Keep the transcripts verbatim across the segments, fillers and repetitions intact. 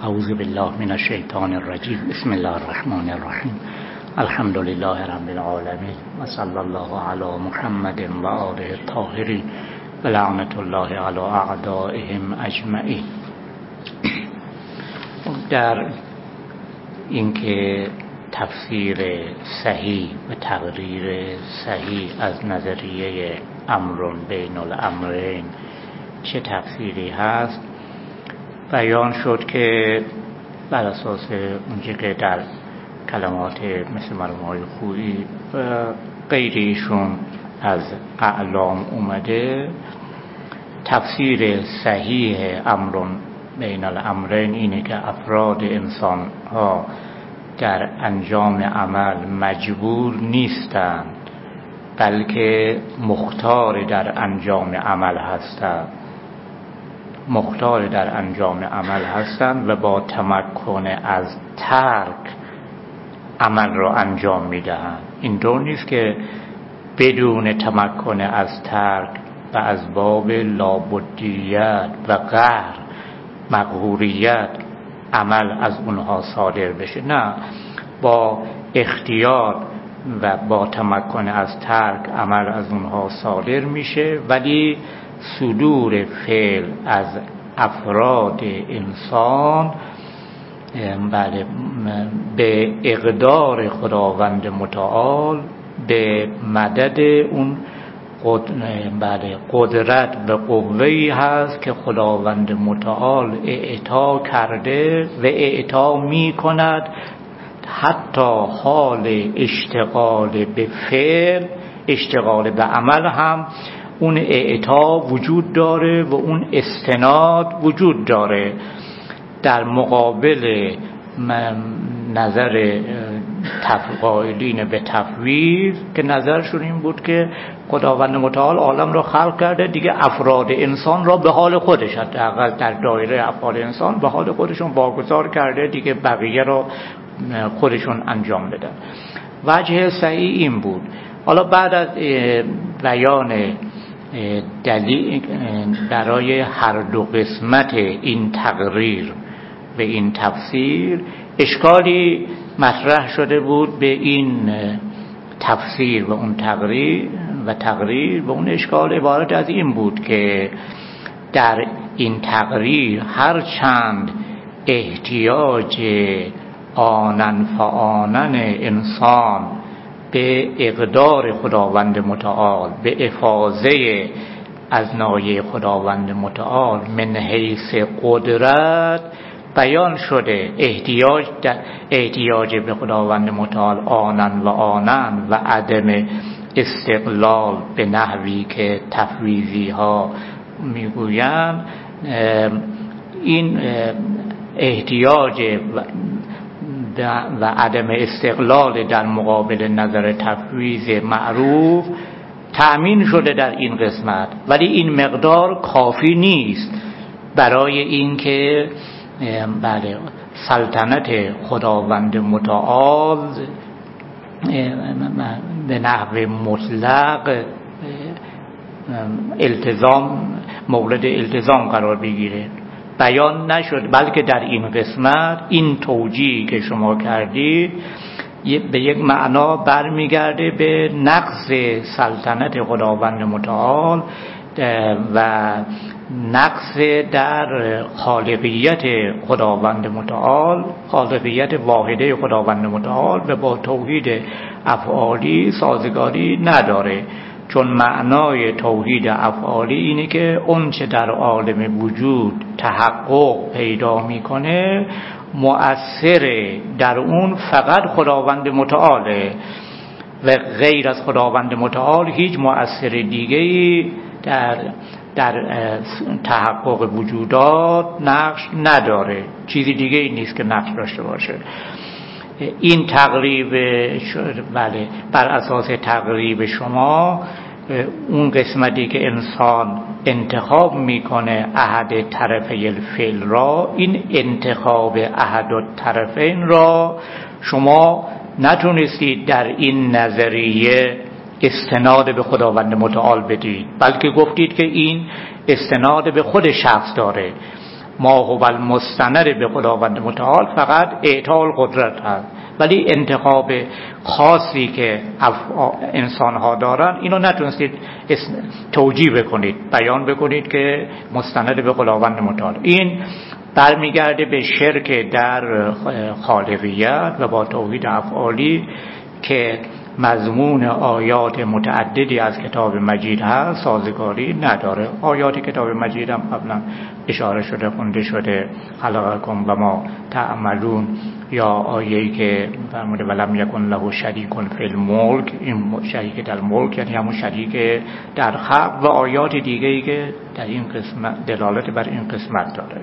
اعوذ بالله من الشیطان الرجیم. بسم الله الرحمن الرحیم. الحمد لله رب العالمین و صلی الله علی محمد و آله الطاهرین و لعنت الله علی اعدائهم اجمعین. در اینکه تفسیر صحیح و تقریر صحیح از نظریه امر بین الامرین چه تفسیری هست بیان شد که بر اساس اونچه که در کلمات مثل مرحوم خویی و غیریشون از اعلام اومده، تفسیر صحیح امر بین الامرین اینه که افراد انسان ها در انجام عمل مجبور نیستند بلکه مختار در انجام عمل هستند مختار در انجام عمل هستند و با تمکن از ترک عمل را انجام میدهند. این طور نیست که بدون تمکن از ترک و از باب لابدیت و قهر مقهوریت عمل از اونها صادر بشه، نه، با اختیار و با تمکن از ترک عمل از اونها صادر میشه، ولی صدور فعل از افراد انسان بله به اقدار خداوند متعال، به مدد اون بله قدرت و قوه‌ای هست که خداوند متعال اعطا کرده و اعطا می کند. حتی حال اشتغال به فعل، اشتغال به عمل هم اون اعطا وجود داره و اون استناد وجود داره. در مقابل نظر قائلین به تفویض که نظرشون این بود که خداوند متعال عالم را خلق کرده، دیگه افراد انسان را به حال خودش، حداقل در دایره افعال انسان به حال خودشون واگذار کرده، دیگه بقیه را خودشون انجام بدن. وجه صحیح این بود. حالا بعد از بیان دلیل برای هر دو قسمت این تقریر به این تفسیر، اشکالی مطرح شده بود به این تفسیر و اون تقریر و تقریر و اون اشکال عبارت از این بود که در این تقریر هر چند احتیاج آنن فآنن انسان به اقدار خداوند متعال، به افاضه از نایه خداوند متعال من حیث قدرت بیان شده، احتیاج در احتیاج به خداوند متعال آنن و آنن و عدم استقلال به نحوی که تفویضی ها میگویند، این احتیاج و عدم استقلال در مقابل نظر تفویض معروف تأمین شده در این قسمت، ولی این مقدار کافی نیست برای اینکه بله سلطنت خداوند متعال به نحو مطلق التزام مورد التزام قرار بگیره. بیان نشد، بلکه در این قسمت این توجیه که شما کردید به یک معنا برمیگرده به نقص سلطنت خداوند متعال و نقص در خالقیت خداوند متعال، خالقیت واحده خداوند متعال و با توحید افعالی سازگاری نداره. چون معنای توحید افعالی اینه که اون چه در عالم وجود تحقق پیدا میکنه، مؤثر در اون فقط خداوند متعاله و غیر از خداوند متعال هیچ مؤثر دیگه‌ای در در تحقق وجودات نقش نداره، چیزی دیگه ای نیست که نقش داشته باشه. این تقریب بله بر اساس تقریب شما اون قسمتی که انسان انتخاب میکنه احد طرفی الفعل را، این انتخاب احد الطرفین را شما نتونستید در این نظریه استناد به خداوند متعال بدید، بلکه گفتید که این استناد به خود شخص داره ما هو المستند به خداوند متعال فقط اعطاء القدرت هست، ولی انتخاب خاصی که انسان‌ها دارن اینو نتونستید توجیه بکنید، بیان بکنید که مستند به خداوند متعال. این برمیگرده به شرک در خالقیت و با توحید افعالی که مضمون آیات متعددی از کتاب مجید هست سازگاری نداره. آیات کتاب مجید هم قبلا اشاره شده، خونده شده، خلقکم و ما تعملون، یا آیه‌ای که فرموده ولم یکن له شریک فی الملک، این شریک در ملک یعنی همون شریک در خلق، و آیات دیگه‌ای که در این قسمت دلالت بر این قسمت داره.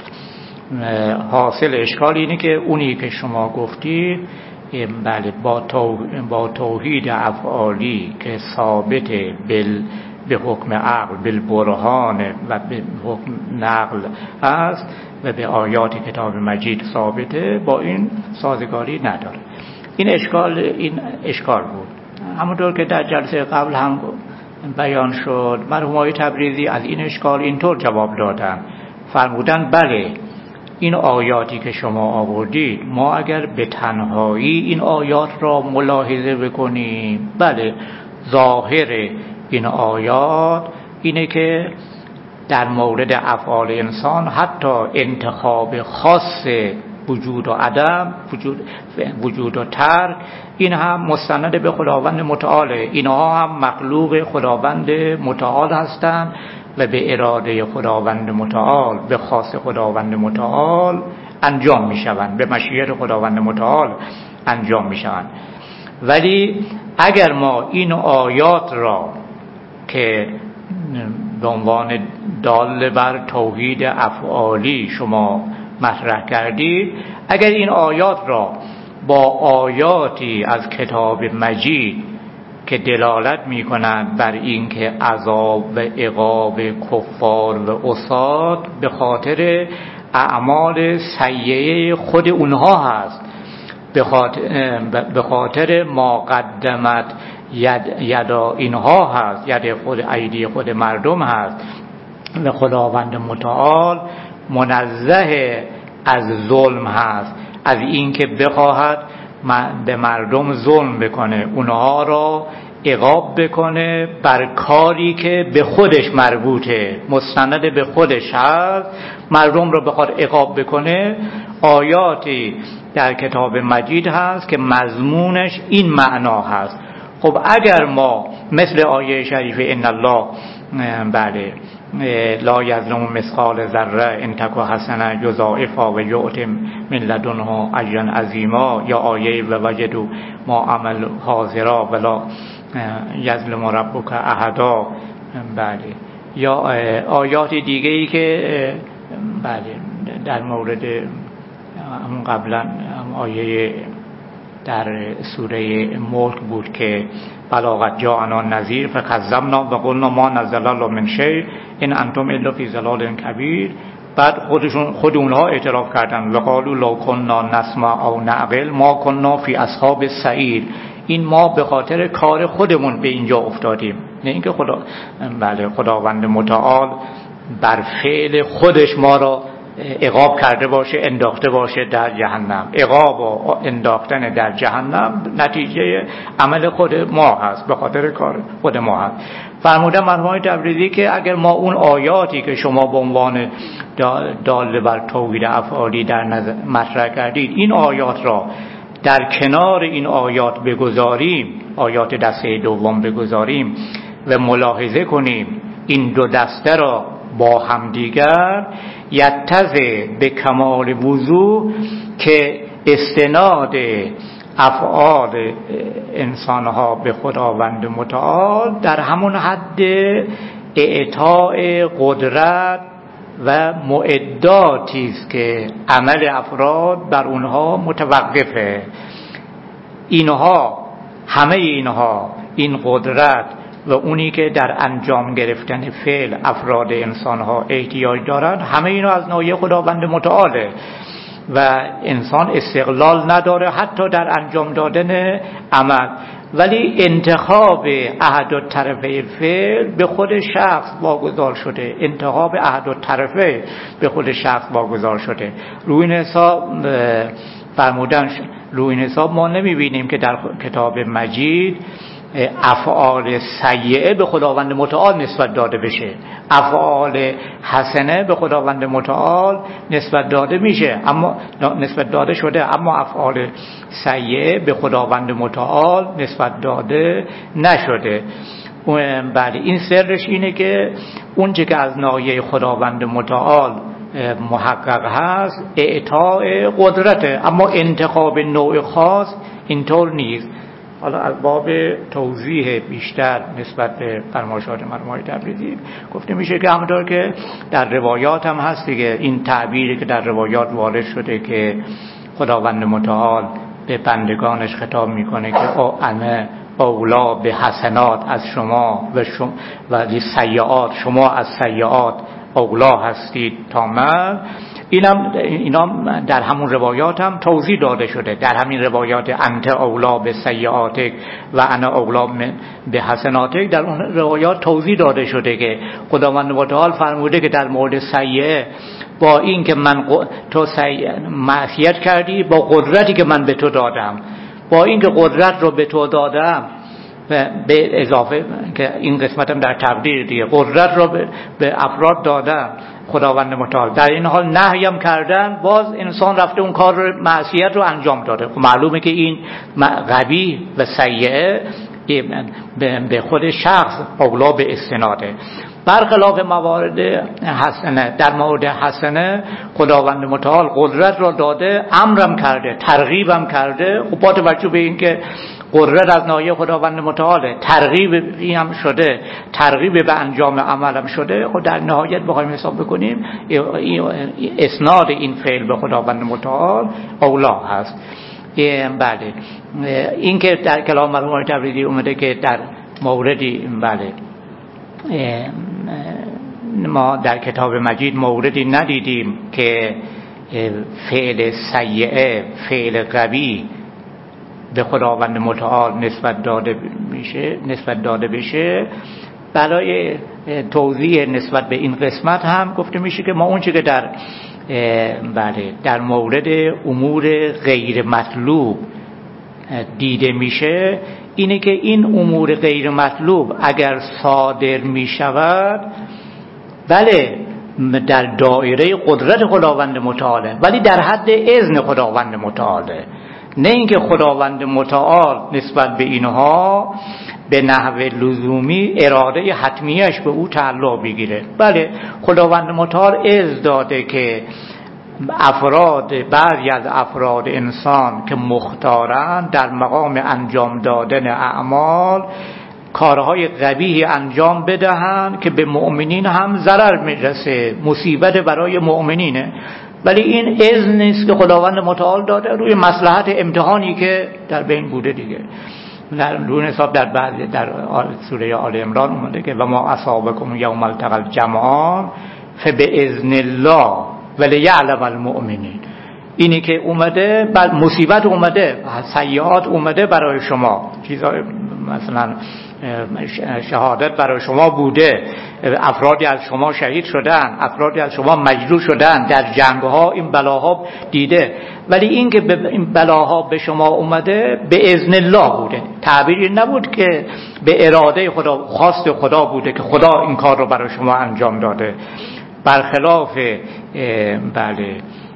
حاصل اشکال اینه که اونی که شما گفتید بله با, تو با توحید افعالی که ثابت بل به حکم عقل بالبرهان و به حکم نقل است و به آیات کتاب مجید ثابته، با این سازگاری نداره. این اشکال این اشکال بود. همونطور که در جلسه قبل هم بیان شد، مرحوم آقای تبریزی از این اشکال اینطور جواب دادن، فرمودن بله این آیاتی که شما آوردید ما اگر به تنهایی این آیات را ملاحظه بکنیم، بله ظاهر این آیات اینه که در مورد افعال انسان حتی انتخاب خاص وجود و عدم، وجود, وجود و ترک، این هم مستند به خداوند متعاله. اینها هم مخلوق خداوند متعال هستند و به اراده خداوند متعال، به خاص خداوند متعال انجام می شوند، به مشیت خداوند متعال انجام می شوند. ولی اگر ما این آیات را که به عنوان دال بر توحید افعالی شما مطرح کردید، اگر این آیات را با آیاتی از کتاب مجید که دلالت می کنند بر این که عذاب و عقاب کفار و عصات به خاطر اعمال سیئه خود اونها هست، به خاطر, به خاطر ما قدمت ید یدا اینها هست، ید خود ایدی خود مردم هست، و خداوند متعال منزه از ظلم هست، از این که بخواهد به مردم ظلم بکنه، اونها را عقاب بکنه بر کاری که به خودش مربوطه، مستند به خودش هست، مردم رو بخواد عقاب بکنه. آیاتی در کتاب مجید هست که مضمونش این معنا هست. خب اگر ما مثل آیه شریفه ان الله بله لا یظلم مثقال ذره ان تک حسنه یضاعفها و یؤت من لدنه اجرا عظیما، یا آیه و وجدوا ما عمل حاضرا ولا یظلم ربک احدا، بله، یا آیات دیگه ای که بله در مورد همون قبلا آیه در سوره ملک بود که بلاغت جاءنا نذیر فکذبنا و قلنا ما نزل الله من شیء ان انتم الا فی ضلال کبیر. بعد خودشون خود اونها اعتراف کردن و قالوا لو كنا نسمع او نعقل ما كنا فی اصحاب السعیر. این ما به خاطر کار خودمون به اینجا افتادیم، نه اینکه خدا بله خداوند متعال بر فعل خودش ما را عقاب کرده باشه، انداخته باشه در جهنم. عقاب و انداختن در جهنم نتیجه عمل خود ما هست، به خاطر کار خود ما هست. فرمودن مرحوم تبریزی که اگر ما اون آیاتی که شما به عنوان دال بر توحید افعالی در نظر مطرح کردید، این آیات را در کنار این آیات بگذاریم، آیات دسته دوم بگذاریم و ملاحظه کنیم این دو دسته را با همدیگر، یتضح به کمال وضوح که استناد افعال انسانها به خداوند متعال در همون حد اعطاء قدرت و معداتی است که عمل افراد بر اونها متوقفه. اینها همه اینها این قدرت و اونی که در انجام گرفتن فعل افراد انسانها احتیاج دارند، همه اینا از ناحیه خداوند متعاله و انسان استقلال نداره حتی در انجام دادن عمل. ولی انتخاب احد الطرفه فعل به خود شخص واگذار شده، انتخاب احد الطرفه به خود شخص واگذار شده. روی این حساب فرمودن، روی این حساب ما نمیبینیم که در کتاب مجید افعال سیئه به خداوند متعال نسبت داده بشه، افعال حسنه به خداوند متعال نسبت داده میشه، اما نسبت داده شده، اما افعال سیئه به خداوند متعال نسبت داده نشده. بله، این سرش اینه که اون چه که از ناحیه خداوند متعال محقق هست اعطاء قدرته، اما انتخاب نوع خاص اینطور نیست. حالا از باب توضیح بیشتر نسبت به فرمایشات مرحوم تبریزی گفته میشه که همونطور که در روایات هم هست دیگه، این تعبیری که در روایات وارد شده که خداوند متعال به بندگانش خطاب میکنه که او انا اولا به حسنات از شما و شما و سیئات، شما از سیئات اولا هستید تا من. اینم اینام در همون روایات هم توضیح داده شده، در همین روایات انت اولا به سیئاتک و انا اولا به حسناتک، در اون روایات توضیح داده شده که خداوند متعال فرموده که در مورد سیئه با این که من تو معصیت کردی، با قدرتی که من به تو دادم، با این که قدرت رو به تو دادم به اضافه که این قسمتم در تقدیر دیگه، قدرت رو به, به افراد دادم خداوند متعال، در این حال نهیم کردن، باز انسان رفته اون کار رو، معصیت رو انجام داده. معلومه که این قبیح و سیئه به خود شخص اولا به استناده. برخلاف موارد حسنه، در مورد حسنه خداوند متعال قدرت را داده، امرم کرده، ترغیبم کرده. خب با توجه به این که قدرت از ناحیه خداوند متعاله، ترغیب این هم شده، ترغیب به انجام عملم شده، خب در نهایت بخوایم حساب بکنیم اسناد این فعل به خداوند متعال اولا هست. بله، این که در کلام مرحوم تبریزی اومده که در موردی، بله، ما در کتاب مجید موردی ندیدیم که فعل سیئه، فعل قبیح به خداوند متعال نسبت داده میشه، نسبت داده بشه. برای توضیح نسبت به این قسمت هم گفته میشه که ما اون چیزی که در بله در مورد امور غیر مطلوب دیده میشه اینه که این امور غیر مطلوب اگر صادر میشود، بله در دایره قدرت خداوند متعاله، ولی در حد اذن خداوند متعاله، نه اینکه خداوند متعال نسبت به اینها به نحو لزومی اراده حتمیش به او تعلق بگیره. بله، خداوند متعال اذن داده که افراد، بعضی از افراد انسان که مختارن در مقام انجام دادن اعمال کارهای قبیحی انجام بدهند که به مؤمنین هم ضرر میرسه، مصیبت برای مؤمنینه، ولی این اذن نیست که خداوند متعال داده روی مصلحت امتحانی که در بین بوده دیگه. در روی حساب در بعضی در سوره آل عمران اومده که و ما اصابکم یوم التقى الجمعان فباذن الله ولیعلم المؤمنین. اینی که اومده، بعد مصیبت اومده، سیئات اومده برای شما، چیزا مثلا شهادت برای شما بوده، افرادی از شما شهید شدن، افرادی از شما مجروح شدن در جنگ‌ها، این بلاها دیده، ولی این که این بلاها به شما اومده به اذن الله بوده. تعبیری نبود که به اراده خدا، خواست خدا بوده که خدا این کار رو برای شما انجام داده. برخلاف بله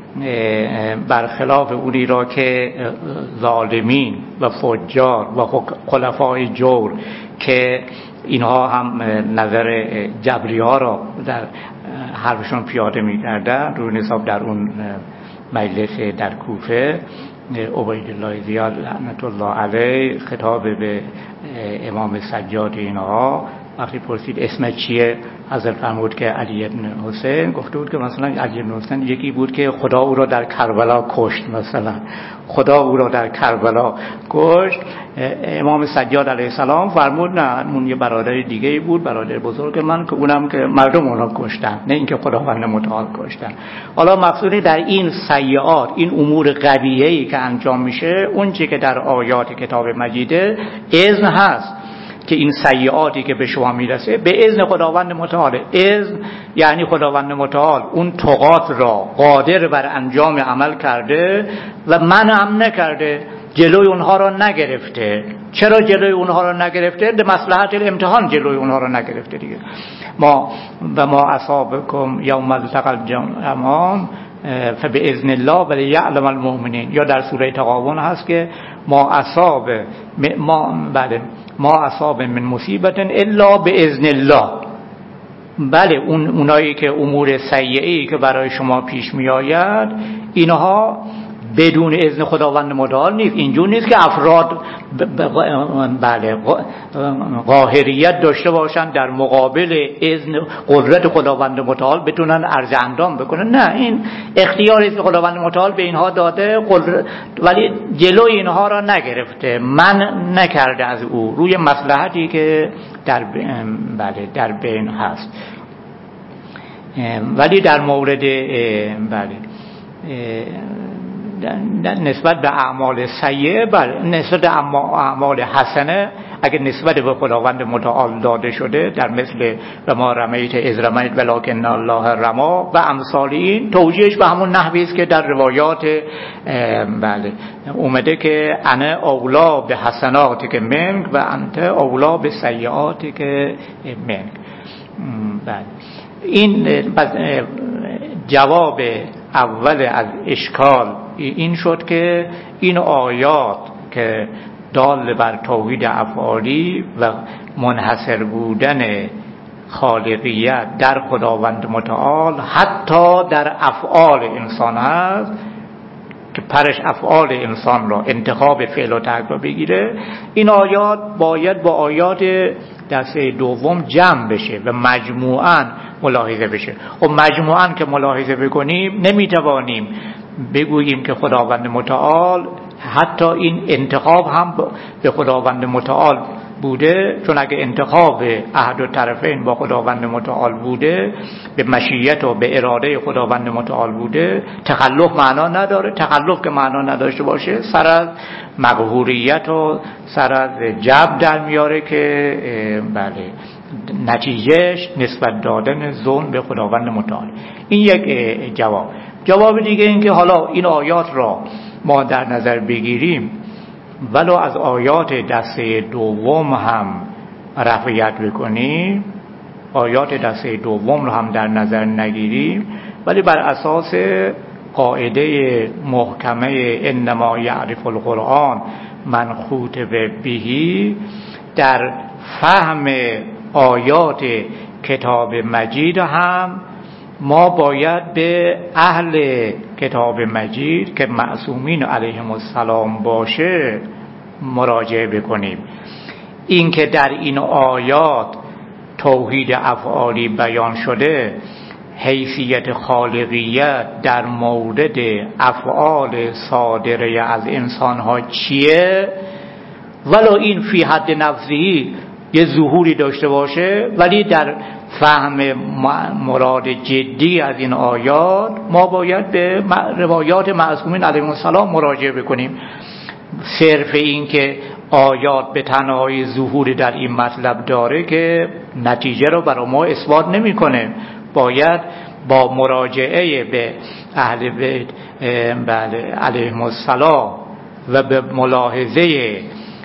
برخلاف اونی را که ظالمین و فجار و خلفای جور که اینها هم نظر جبری ها را در حرفشون پیاده می‌کردن، روی حساب در اون مجلس در کوفه عبیدالله زیاد لعنت الله علیه خطاب به امام سجاد اینها وقتی پرسید اسمت چیه، حضرت فرمود که علی ابن حسین. گفته بود که مثلا علی ابن حسین یکی بود که خدا او را در کربلا کشت، مثلا خدا او را در کربلا کشت. امام سجاد علیه السلام فرمود نه، اون یه برادر دیگه ای بود، برادر بزرگ من، که اونم که مردم اونا کشتن، نه اینکه خداوند متعال کشتن. حالا مقصودی در این سیئات، این امور قبیحه‌ای که انجام میشه، اون چیزی که در آیات کتاب مجیده اذن هست که این سیئاتی که به شما میرسه به اذن خداوند متعال. اذن یعنی خداوند متعال اون طغات را قادر بر انجام عمل کرده و منع هم نکرده، جلوی اونها را نگرفته. چرا جلوی اونها را نگرفته؟ به مصلحت الامتحان جلوی اونها را نگرفته دیگه. ما و ما اصابکم یوم التقى الجمعان فباذن الله ولیعلم المؤمنین. یا در سوره تغابن هست که ما اصاب ما بله ما اصاب من مصیبت الا باذن الله. بله اون اونایی که امور سیئه‌ای که برای شما پیش می آید، اینها بدون اذن خداوند متعال نیست. اینجور نیست که افراد بله قاهریت داشته باشن در مقابل اذن قدرت خداوند متعال بتونن عرض اندام بکنن. نه، این اختیاری است که خداوند متعال به اینها داده، قدرت، ولی جلوی اینها را نگرفته، من نکرده از او، روی مصلحتی که در بله در بین هست. ولی در مورد بله نسبت به اعمال سیئه، بله نسبت به اعمال حسنه اگه نسبت به خداوند متعال داده شده، در مثل و ما رمیت اذ رمیت ولکن الله رما و امثال این، توجیهش به همون نحوی است که در روایات بله اومده که انا اولا به حسناتی که منک و انت اولا به سیئاتی که منک. بله این جواب اول از اشکال این شد که این آیات که دال بر توحید افعالی و منحصر بودن خالقیت در خداوند متعال حتی در افعال انسان هست که پرش افعال انسان را انتخاب فعل و ترک را بگیره، این آیات باید با آیات دسته دوم جمع بشه و مجموعاً ملاحظه بشه. خب مجموعاً که ملاحظه بکنیم نمیتوانیم بگوییم که خداوند متعال حتی این انتخاب هم به خداوند متعال بوده، چون اگه انتخاب احد الطرفین با خداوند متعال بوده، به مشیت و به اراده خداوند متعال بوده، تخلف معنا نداره. تخلف که معنا نداشته باشه سر از مقهوریت و سر از جبر در میاره که بله نتیجهش نسبت دادن ظلم به خداوند متعال. این یک جواب. جواب دیگه این که حالا این آیات را ما در نظر بگیریم، ولو از آیات دسته دوم هم رفعیت بکنیم، آیات دسته دوم رو هم در نظر نگیریم، ولی بر اساس قاعده محکمه انما یعرف القرآن من خوطب بهی، در فهم آیات کتاب مجید هم ما باید به اهل کتاب مجید که معصومین علیهم السلام باشه مراجعه بکنیم. این که در این آیات توحید افعالی بیان شده، حیثیت خالقیت در مورد افعال صادره از انسان‌ها چیه، ولو این فی حد نفسی یه ظهوری داشته باشه، ولی در فهم مراد جدی از این آیات ما باید به روایات معصومین علیهم السلام مراجعه بکنیم. صرف این که آیات به تنهایی ظهوری در این مطلب داره که نتیجه رو برای ما اثبات نمی‌کنه. باید با مراجعه به اهل بیت بله علیهم السلام و به ملاحظه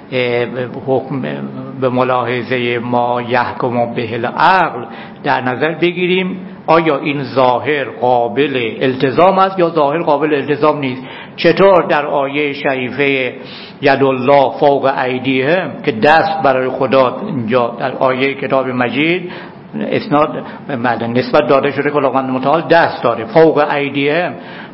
حکم به ملاحظه ما یحکم به العقل در نظر بگیریم آیا این ظاهر قابل التزام است یا ظاهر قابل التزام نیست. چطور در آیه شریفه ید الله فوق ایدیهم که دست برای خدا اینجا در آیه کتاب مجید اسناد نسبت داده شده که خداوند متعال دست داره، فوق ایدیهم،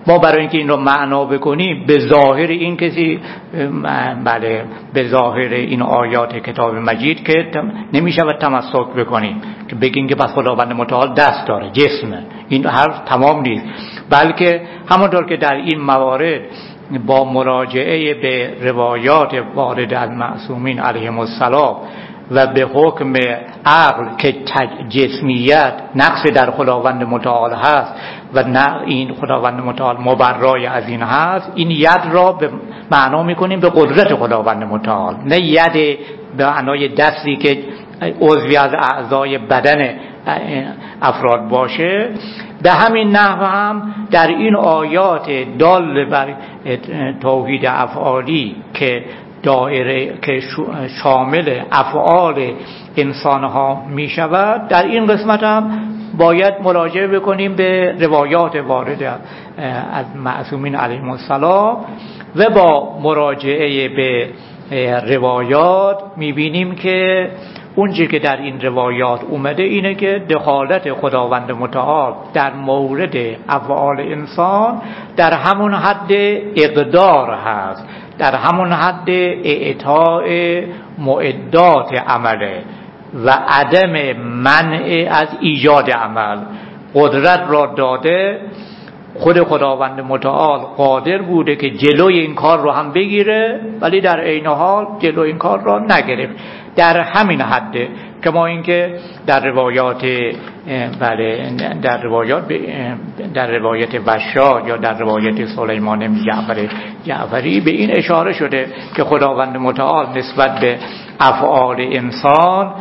ما برای اینکه این رو معنا بکنیم به ظاهر این کسی بله به ظاهر این آیات کتاب مجید که نمیشه و تمسک بکنیم که بگیم که پس خداوند متعال دست داره، جسمه. این حرف تمام نیست، بلکه همونطور که در این موارد با مراجعه به روایات وارد از معصومین علیهم السلام و به حکم عقل که جسمیت نقص در خداوند متعال هست و نه این خداوند متعال مبرای از این هست، این ید را به معنا میکنیم به قدرت خداوند متعال، نه ید به معنای دستی که عضوی از اعضای بدن افراد باشه. به همین نحو هم در این آیات دال بر توحید افعالی که دایره که شامل افعال انسان ها می شود، در این قسمت هم باید مراجعه بکنیم به روایات وارد از معصومین علیهم السلام و با مراجعه به روایات می بینیم که اونچه که در این روایات اومده اینه که دخالت خداوند متعال در مورد افعال انسان در همون حد اقدار هست، در همون حد اعطاء معدات عمله و عدم منع از ایجاد عمل. قدرت را داده، خود خداوند متعال قادر بوده که جلوی این کار رو هم بگیره، ولی در عین حال جلوی این کار را نگرفت. در همین حده که ما اینکه در روایات بله در روایات در روایت بشار یا در روایت سلیمان بن جعفر جعفری به این اشاره شده که خداوند متعال نسبت به افعال انسان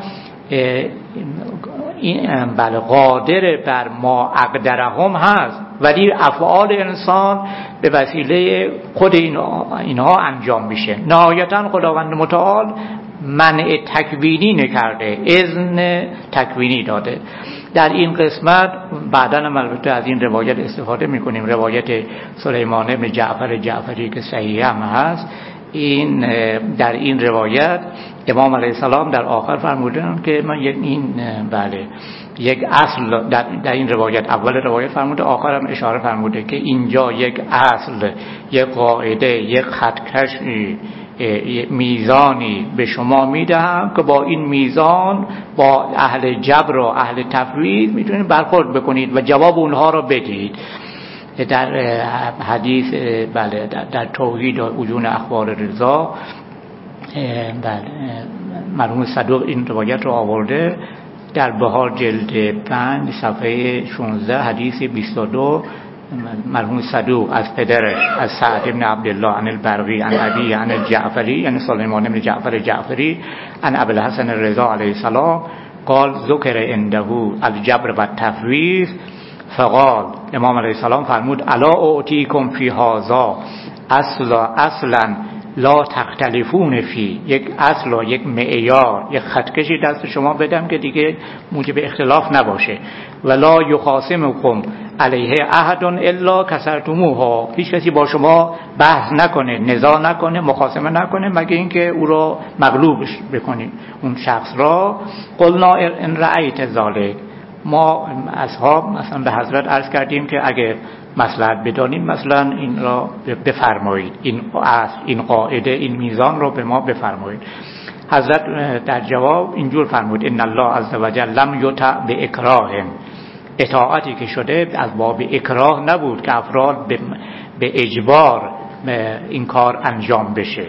این بله قادر بر ما اقدرهم هست، ولی افعال انسان به وسیله خود اینها انجام میشه. نهایتا خداوند متعال منع تکوینی نکرده، اذن تکوینی داده. در این قسمت بعداً هم البته از این روایت استفاده میکنیم، روایت سلیمان بن جعفر جعفری که صحیح هم هست. این در این روایت امام علیه السلام در آخر فرمودن که من یک این بله یک اصل در, در این روایت اول روایت فرموده، آخر هم اشاره فرموده که اینجا یک اصل، یک قاعده، یک خطکش، میزانی به شما میدهم که با این میزان با اهل جبر و اهل تفویض میتونید برخورد بکنید و جواب اونها را بدید. در حدیث بله در, در توحید و عیون اخبار رضا بله مرحوم صدوق این روایت رو آورده در بهار جلد پنج صفحه شانزده حدیث بیست و دو. مرحوم صدوق از پدرش از سعد بن عبدالله عن البرقی عن ابی عن الجعفری یعنی سلیمان بن جعفر جعفری عن ابی الحسن رضا علیه السلام قال ذکر عنده الجبر و التفویض فقال امام علیه السلام فرمود الا اعطیکم فی هذا اصلا اصلا لا تختلفون فی، یک اصل و یک معیار، یک خطکشی دست شما بدم که دیگه موجب اختلاف نباشه. ولا یخاصمکم علیه احد الا کسرتموها، هیچ کسی با شما بحث نکنه، نزاع نکنه، مخاصمه نکنه مگه اینکه او را مغلوبش بکنید اون شخص را. قلنا ان رأیت ذلک، ما اصحاب مثلا به حضرت عرض کردیم که اگه مصلحت بدانیم مثلا این را بفرمایید، این اصل، این قاعده، این میزان را به ما بفرمایید. حضرت در جواب اینجور فرمود ان الله عز وجل لم یطع باکراه، اطاعتی که شده از باب اکراه نبود که افراد به, به اجبار این کار انجام بشه،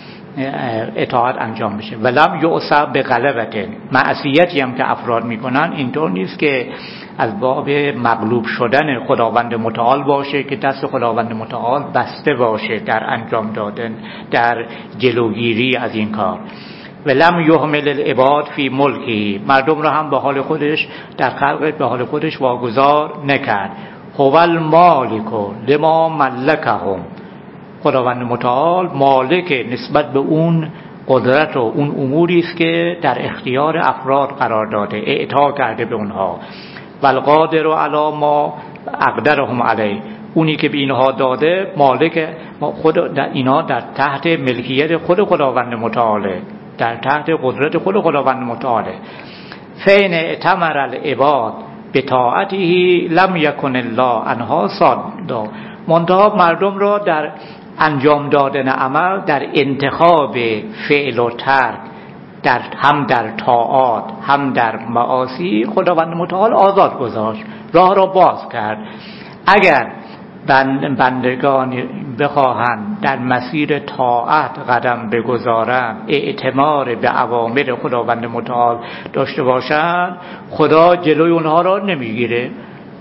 اطاعت انجام بشه. ولم یعصى بغلبه، معصیتی هم که افراد میکنن اینطور نیست که از باب مغلوب شدن خداوند متعال باشه که دست خداوند متعال بسته باشه در انجام دادن، در جلوگیری از این کار. ولم یهمل العباد فی ملکی، مردم را هم به حال خودش در خلقت به حال خودش واگذار نکرد. هو المالک لما ملکهم، خداوند متعال مالک نسبت به اون قدرت و اون اموری است که در اختیار افراد قرار داده، اعطا کرده به اونها. والقادر علی ما اقدرهم علی، اونی که به اینها داده مالک خود در اینا در تحت ملکیت خود خداوند متعاله، در تحت قدرت خود خداوند متعاله. فین اعتمر العباد بطاعته لم یکن الله عنها صادا، منتها مردم را در انجام دادن عمل، در انتخاب فعل و ترک، در هم در طاعات هم در معاصی خداوند متعال آزاد گذاشت، راه را باز کرد. اگر بند بندگان بخواهند در مسیر طاعت قدم بگذارند، اعتماد به اوامر خداوند متعال داشته باشند، خدا جلوی اونها را نمیگیره،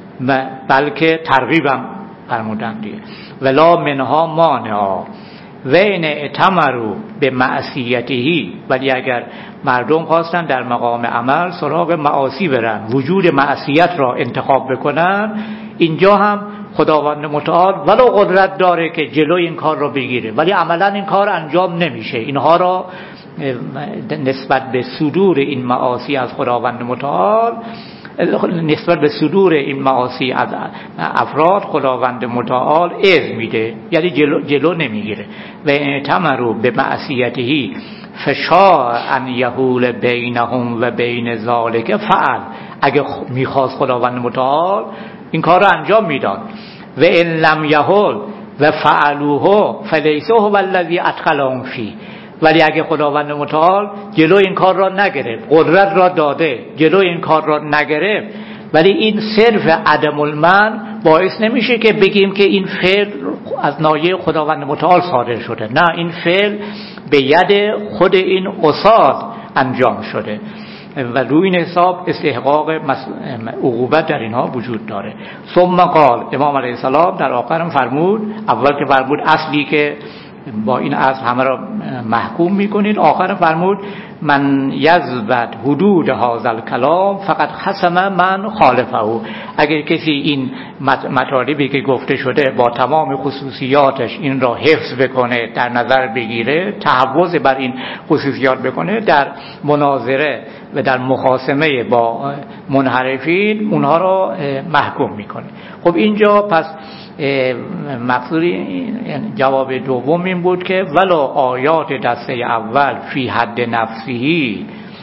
بلکه ترغیبم فرمودند دیگه. ولا منها مانعا و این اتمروا به معصیتهی. ولی اگر مردم خواستن در مقام عمل سراغ معاصی برن، وجود معصیت را انتخاب بکنن، اینجا هم خداوند متعال ولو قدرت داره که جلوی این کار را بگیره، ولی عملا این کار انجام نمیشه. اینها را نسبت به صدور این معاصی از خداوند متعال، نسبت به صدور این معاصی از افراد خداوند متعال اذن میده، یعنی جلو, جلو نمیگیره. و اعتمروا به معصیتهی فشاء ان یحول بینهم و بین ذالک فعل. اگه میخواست خداوند متعال این کار رو انجام میداد. و ان لم یحول و فعلوه فلیس هو الذی ادخلهم فی. ولی اگه خداوند متعال جلو این کار را نگرفت، قدرت را داده، جلو این کار را نگرفت، ولی این صرف عدم المنع باعث نمیشه که بگیم که این فعل از ناحیه خداوند متعال صادر شده. نه، این فعل به ید خود این عصات انجام شده و روی این حساب استحقاق عقوبت در اینها وجود داره. ثم قال، امام علیه السلام در آخرم فرمود، اول که فرمود اصلی که با این اصل همه را محکوم میکنید، آخر فرمود من یضبط حدود هذا الکلام فقط خصم من خالفه. اگر کسی این مطالبی که گفته شده با تمام خصوصیاتش این را حفظ بکنه، در نظر بگیره، تحوز بر این خصوصیات بکنه، در مناظره و در مخاصمه با منحرفین اونها را محکوم میکنه. خب اینجا پس مقصود جواب دوم این بود که ولو آیات دسته اول فی حد نفسی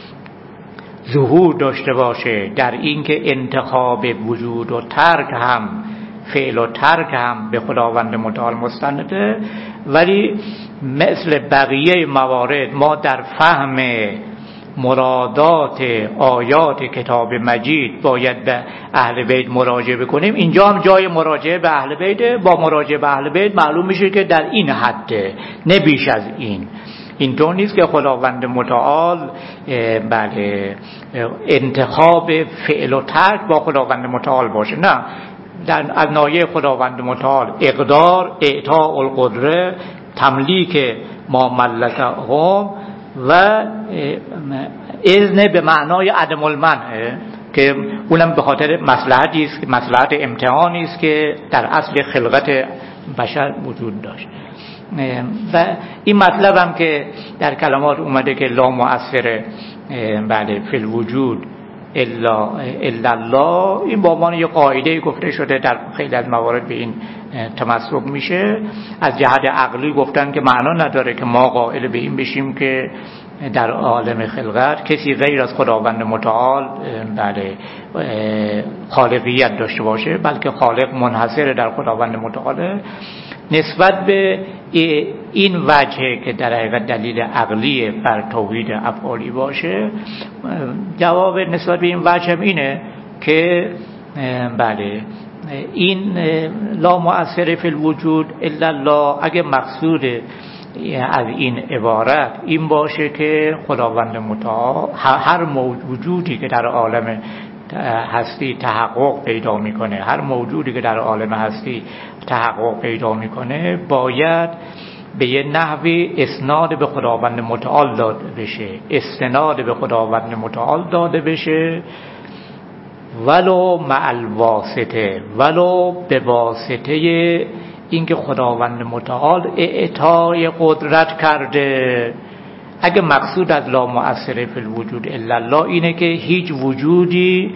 ظهور داشته باشه در این که انتخاب وجود و ترک هم، فعل و ترک هم به خداوند متعال مستنده، ولی مثل بقیه موارد ما در فهم مرادات آیات کتاب مجید باید به اهل بیت مراجعه بکنیم. اینجا هم جای مراجعه به اهل بیت. با مراجعه به اهل بیت معلوم میشه که در این حده، نه بیش از این. اینطور نیست که خداوند متعال بله انتخاب فعل و ترک با خداوند متعال باشه. نه، در از ناحیه خداوند متعال اقدار، اعطاء القدره، تملیک ما ملکهم و اذن به معنای عدم المنع، که اونم به خاطر مصلحتی است که مصلحت امتحانی است که در اصل خلقت بشر وجود داشت. و این مطلب هم که در کلمات اومده که لا مؤثر بله فی الوجود الا الا الله، این با عنوان یه قاعده گفته شده، در خیلی از موارد به این تمسک میشه. از جهت عقلی گفتن که معنا نداره که ما قائل به این بشیم که در عالم خلقت کسی غیر از خداوند متعال بله خالقیت داشته باشه، بلکه خالق منحصر در خداوند متعاله. نسبت به این وجه که در حقیقت دلیل عقلی بر توحید افعالی باشه، جواب نسبت به این وجه اینه که بله این لا مؤثر فی الوجود الا الله، اگه مقصود از این عبارت این باشه که خداوند متعال هر موجودی که در عالم هستی تحقق پیدا میکنه، هر موجودی که در عالم هستی تحقق پیدا میکنه باید به یه نحوی اسناد به خداوند متعال داده بشه، استناد به خداوند متعال داده بشه، ولو مع الواسطه، ولو به واسطه اینکه خداوند متعال اعطای قدرت کرده. اگه مقصود از لا مؤثر فی الوجود الا الله اینه که هیچ وجودی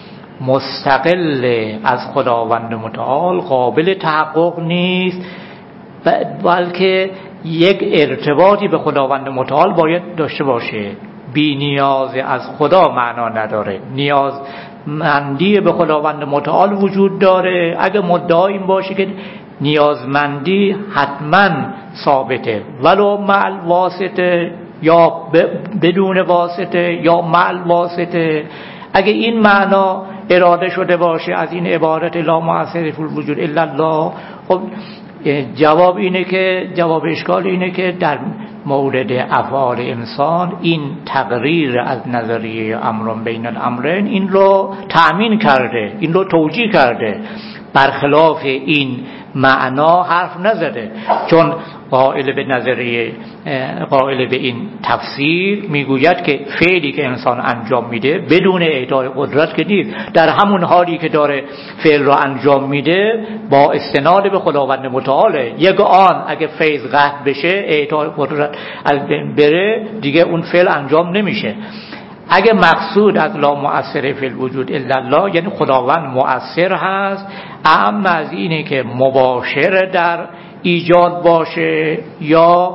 مستقل از خداوند متعال قابل تحقق نیست، بلکه یک ارتباطی به خداوند متعال باید داشته باشه. بی نیاز از خدا معنا نداره، نیاز مندی به خداوند متعال وجود داره. اگه مدعا این باشه که نیازمندی حتما ثابته، ولو مع واسطه یا بدون واسطه یا مع واسطه. اگه این معنا اراده شده باشه از این عبارت لا مؤثر فی الوجود الا الله، خب جواب اینه که جواب اشکال اینه که در مورد افعال انسان این تقریر از نظریه امر بین الامرین این رو تأمین کرده، این رو توجیه کرده، برخلاف این معنا حرف نزده. چون قائل به نظریه قائل به این تفسیر میگوید که فعلی که انسان انجام میده بدون اعطای قدرت که نیست، در همون حالی که داره فعل رو انجام میده با استناد به خداوند متعاله. یک آن اگه فیض قطع بشه، اعطای قدرت از بین بره، دیگه اون فعل انجام نمیشه. اگه مقصود از لا مؤثر فی الوجود الا الله یعنی خداوند مؤثر هست، اما از اینه که مباشر در ایجاد باشه یا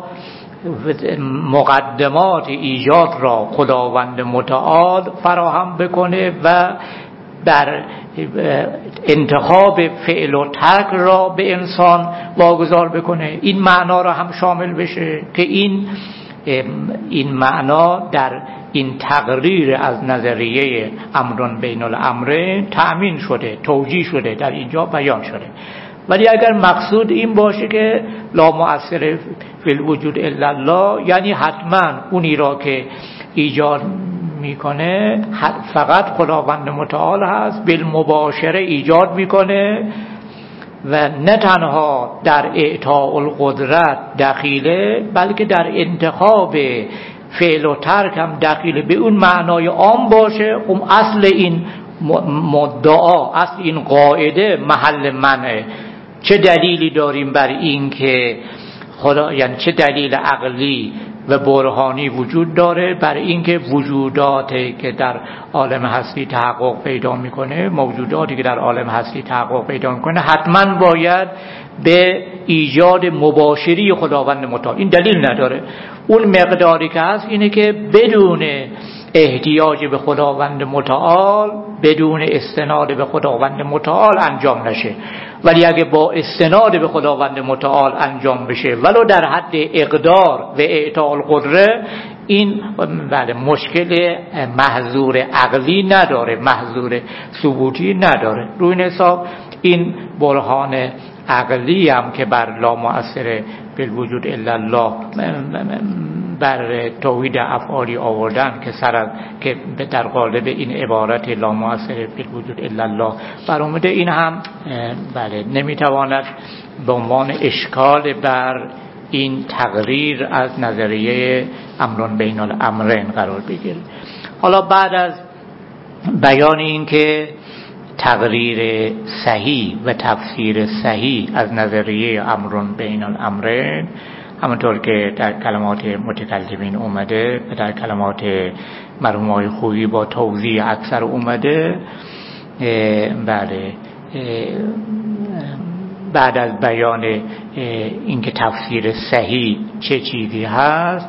مقدمات ایجاد را خداوند متعال فراهم بکنه و در انتخاب فعل و ترک را به انسان واگذار بکنه، این معنا را هم شامل بشه که این این معنا در این تقریر از نظریه امرون بین الامرین تأمین شده، توجیه شده، در اینجا بیان شده. ولی اگر مقصود این باشه که لا مؤثر فی الوجود الا الله یعنی حتما اونی را که ایجاد میکنه فقط خداوند متعال هست، بالمباشره ایجاد میکنه و نه تنها در اعطاء القدرت دخیله بلکه در انتخاب فعل و ترک هم دخیله، به اون معنای عام باشه. اون اصل این مدعا، اصل این قاعده محل منه. چه دلیلی داریم بر این که خدا، یعنی چه دلیل عقلی و برهانی وجود داره بر این که وجوداتی که در عالم هستی تحقق پیدا میکنه، موجوداتی که در عالم هستی تحقق پیدا میکنه حتما باید به ایجاد مباشری خداوند متعال. این دلیل نداره. اون مقداری که هست اینه که بدون احتیاج به خداوند متعال، بدون استناد به خداوند متعال انجام نشه. ولی اگه با استناد به خداوند متعال انجام بشه ولو در حد اقدار و اعطاء القدره، این بله مشکل محظور عقلی نداره، محظور ثبوتی نداره. روی این حساب این برهان عقلی هم که بر لا مؤثر بالوجود الا الله بر توحید افعالی آوردن که سر از که در قالب این عبارت لا مؤثر بالوجود الا الله برآمده، این هم بله نمیتواند به عنوان اشکال بر این تقریر از نظریه امرون بین الامرین قرار بگیره. حالا بعد از بیان این که تقریر صحیح و تفسیر صحیح از نظریه امرون بین الامرین همونطور که در کلمات متکلمین اومده و در کلمات مرحومای خویی با توضیح اکثر اومده، بله بعد از بیان اینکه تفسیر صحیح چه چیزی هست،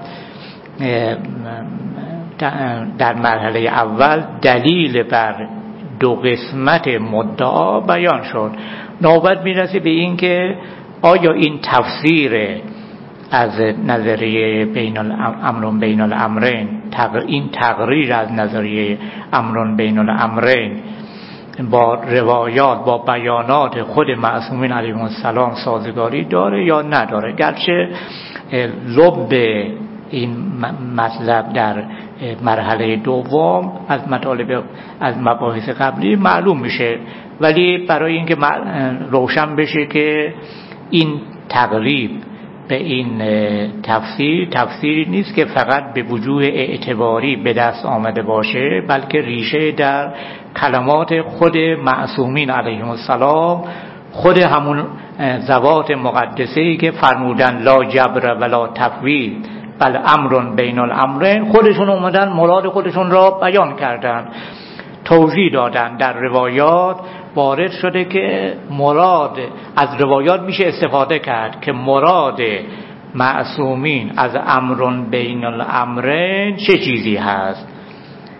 در مرحله اول دلیل بر دو قسمت مدعا بیان شد. نوبت میرسه به این که آیا این تفسیر از نظریه بین الامرون بین الامرین، این تقریر از نظریه امرون بین الامرین با روایات، با بیانات خود معصومین علیهم السلام سازگاری داره یا نداره. گرچه لب این مطلب در مرحله دوم از مطالب از مباحث قبلی معلوم میشه، ولی برای اینکه روشن بشه که این تقریب به این تفسیر تفسیری نیست که فقط به وجوه اعتباری به دست آمده باشه، بلکه ریشه در کلمات خود معصومین علیهم السلام، خود همون ذوات مقدسه‌ای که فرمودن لا جبر ولا تفویض بل امرون بین الامرین، خودشون اومدن مراد خودشون را بیان کردن، توضیح دادن. در روایات وارد شده که مراد از روایات میشه استفاده کرد که مراد معصومین از امرون بین الامرین چه چیزی هست.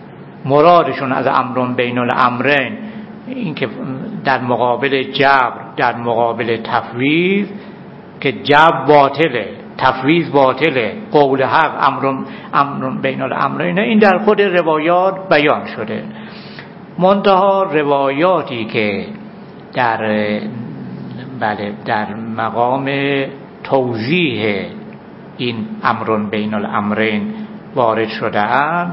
مرادشون از امرون بین الامرین این که در مقابل جبر در مقابل تفویض که جبر باطله، تفویض باطله، قول حق امر امر بین الامرین، این در خود روایات بیان شده. منتها روایاتی که در بله در مقام توضیح این امر بین الامرین وارد شده اند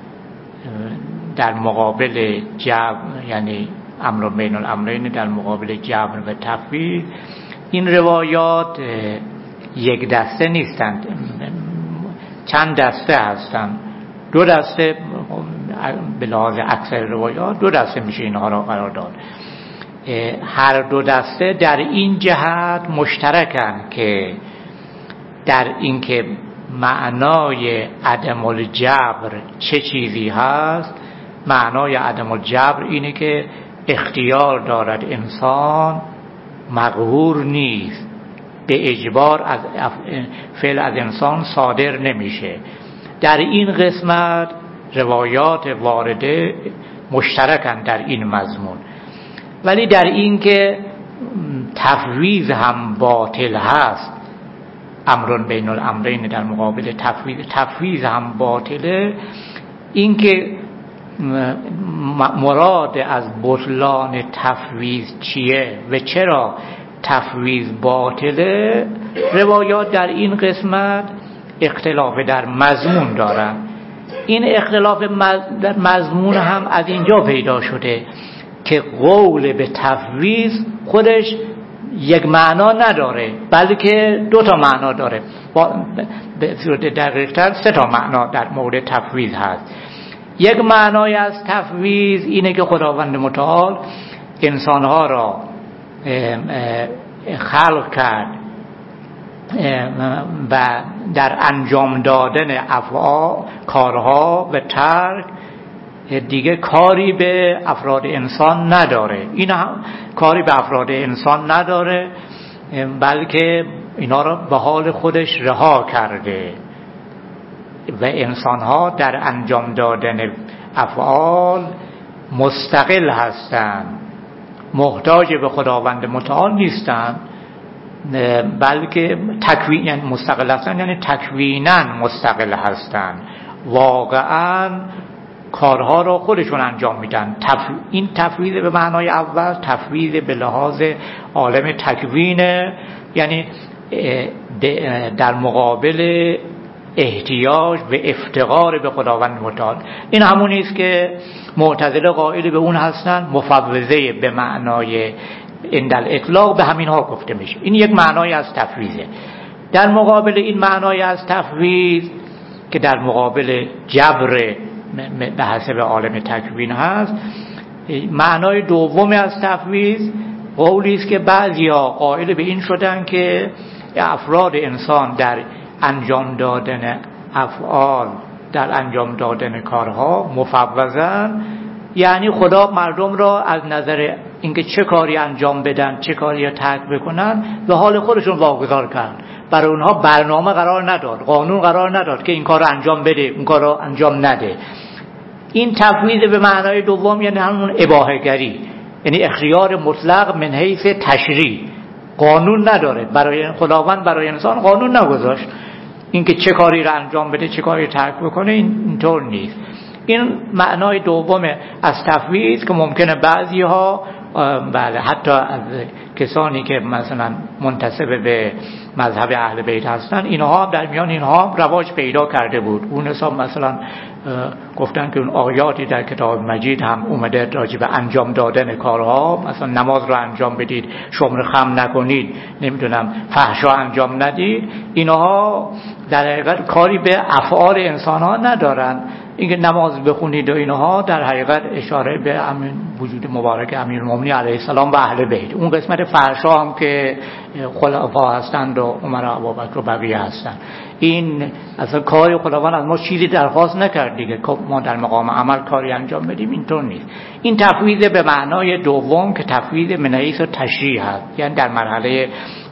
در مقابل جبر، یعنی امر بین الامرین در مقابل جبر و تفویض، این روایات یک دسته نیستند، چند دسته هستند. دو دسته به لحاظ اکثر روایات دو دسته میشه اینها را قرار داد. هر دو دسته در این جهت مشترکند که در اینکه معنای عدم الجبر چه چیزی هست. معنای عدم الجبر اینه که اختیار دارد انسان، مقهور نیست، به اجبار از فعل از انسان صادر نمیشه. در این قسمت روایات وارده مشترکند در این مضمون. ولی در این که تفویض هم باطل هست، امر بین الامرین در مقابل تفویض، تفویض هم باطله، این که مراد از بطلان تفویض چیه و چرا تفویض باطله، روایات در این قسمت اختلاف در مضمون دارن. این اختلاف در مضمون هم از اینجا پیدا شده که قول به تفویض خودش یک معنا نداره، بلکه دو تا معنا داره. به صورت دقیق‌تر سه تا معنا در مورد تفویض هست. یک معنای از تفویض اینه که خداوند متعال انسانها را خلق کرد و در انجام دادن افعال، کارها و ترک دیگه کاری به افراد انسان نداره. این هم کاری به افراد انسان نداره، بلکه اینا را به حال خودش رها کرده و انسانها در انجام دادن افعال مستقل هستند، محتاج به خداوند متعال نیستند، بلکه تکوین، یعنی مستقل هستند یعنی تکویناً مستقل هستند، واقعاً کارها را خودشون انجام میدن. تف... این تفویض به معنای اول تفویض به لحاظ عالم تکوینه، یعنی در مقابل احتیاج و افتقار به خداوند متعال. این همونی است که معتزله قائل به اون هستن، مفوضه به معنای عند الاطلاق به همین ها گفته میشه. این یک معنای از تفویضه. در مقابل این معنای از تفویض که در مقابل جبر به حسب عالم تکوین هست، معنای دومی از تفویض قولی است که بعضیا قائل به این شدن که افراد انسان در انجام دادن افعال، در انجام دادن کارها مفوضن، یعنی خدا مردم را از نظر اینکه چه کاری انجام بدن، چه کاری را ترک بکنن، به حال خودشون واگذار کرد. برای اونها برنامه قرار نداد، قانون قرار نداد که این کار رو انجام بده، اون کار رو انجام نده. این تفویض به معنای دوم یعنی همون اباحه گری، یعنی اختیار مطلق من حیث تشریع. قانون نداره، برای خداوند برای انسان قانون نگذاشت اینکه چه کاری رو انجام بده، چه کاری رو ترک بکنه. این اینطور نیست. این معنای دوم از تفویض که ممکنه بعضی ها بله حتی از کسانی که مثلا منتسب به مذهب اهل بیت هستن، اینها در میان اینها رواج پیدا کرده بود. اون حساب مثلا گفتن که اون آیاتی در کتاب مجید هم اومده راجع به انجام دادن کارها، مثلا نماز رو انجام بدید، شمر خم نکنید، نمیدونم فحشا انجام ندید. اینها در حقیقت کاری به افعال انسان ها ندارن. اینکه نماز بخونید و اینها در حقیقت اشاره به همین وجود مبارک امیرالمومنین علیه السلام و اهل بیت. اون قسمت فحشا هم که خلفا هستند و عمر و ابوبکر و بقیه هستند، این اصلا کاری خداوند از ما چیزی درخواست نکرد دیگه ما در مقام عمل کاری انجام بدیم. اینطور نیست. این تفویض به معنای دوم که تفویض من حیث تشریع هست، یعنی در مرحله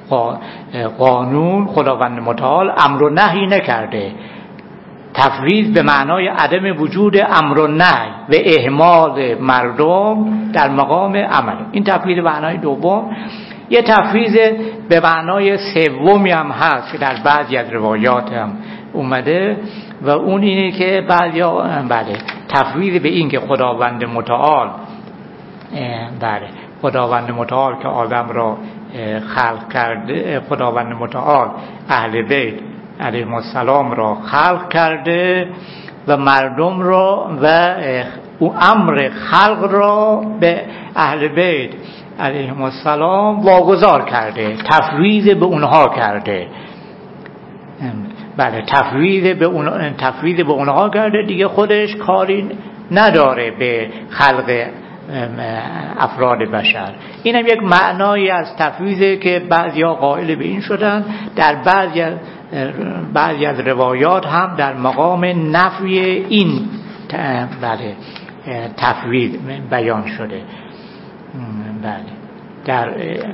قانون خداوند متعال امر و نهی نکرده. تفویض به معنای عدم وجود امر و نهی و اهمال مردم در مقام عمل. این تفویض به معنای دوم. یه تفویض به معنای سومی هم هست که در بعضی از روایات هم اومده و اون اینه که بعضیا بله تفویض به این که خداوند متعال بله خداوند متعال که آدم را خلق کرده، خداوند متعال اهل بیت علیهم السلام را خلق کرده و مردم را و او امر خلق را به اهل بیت علیهم السلام واگذار کرده، تفویض به اونها کرده. بله تفویض به اون تفویض به اونها کرده، دیگه خودش کاری نداره به خلق افراد بشر. این هم یک معنایی از تفویضه که بعضیا قائل به این شدن. در بعضی از بعضی از روایات هم در مقام نفی این بله تفویض بیان شده. بله در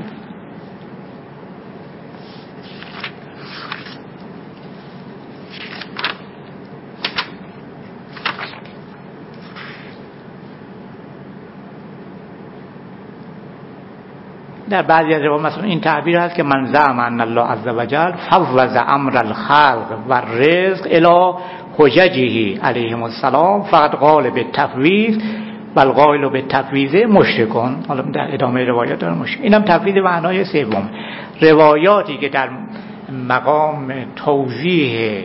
در بعضی از روایات مثلا این تعبیر هست که من زعم ان الله عز وجل فوض امر الخلق و الرزق الی حججه علیهم السلام فقط قال به تفویض بل قائل به تفویض مشرکون. حالا در ادامه روایات داره مشرک. اینم تفویض معنای سوم. روایاتی که در مقام توضیح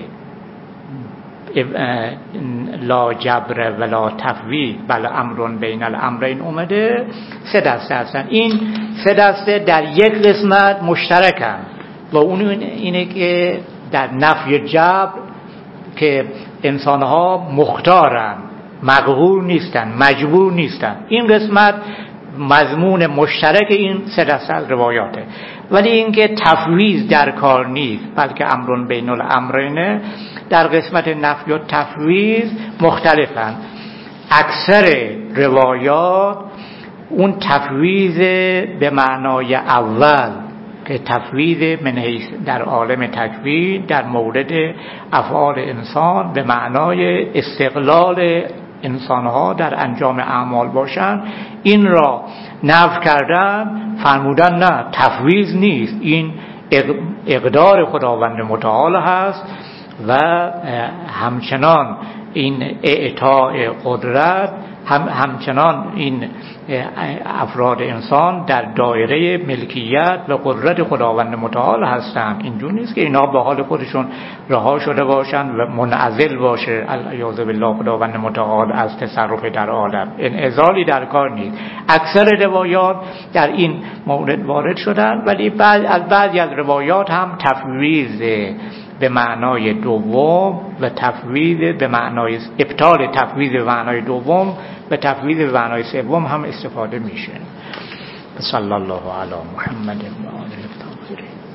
لا جبر ولا تفویض بل امر بین الامرین اومده سه دسته هستن. این سه دسته در یک قسمت مشترکن و اون اینه که در نفی جبر که انسانها مختارن، مقهور نیستن، مجبور نیستن. این قسمت مضمون مشترک این سه دسته از روایاته. ولی اینکه تفویض در کار نیست بلکه امر بین الامرین، در قسمت نفی و تفویض مختلفن. اکثر روایات اون تفویض به معنای اول که تفویض من حیث در عالم تکوین در مورد افعال انسان به معنای استقلال انسانها در انجام اعمال باشن، این را نفی کردن، فرمودن نه تفویض نیست، این اقدار خداوند متعال هست و همچنان این اعطاء قدرت هم همچنان این افراد انسان در دایره ملکیت و قدرت خداوند متعال هستند. اینجور نیست که اینا به حال خودشون رها شده باشن و منعزل باشه الیاذ بالله خداوند متعال از تصرف در عالم. انعزالی در کار نیست. اکثر روایات در این مورد وارد شدن، ولی بعض از بعضی از روایات هم تفویض به معنای دوم و تفویض به معنای ابطال تفویض به معنای دوم و تفویض به معنای سوم هم استفاده میشه. صلی الله علی محمد و آله الطاهرین.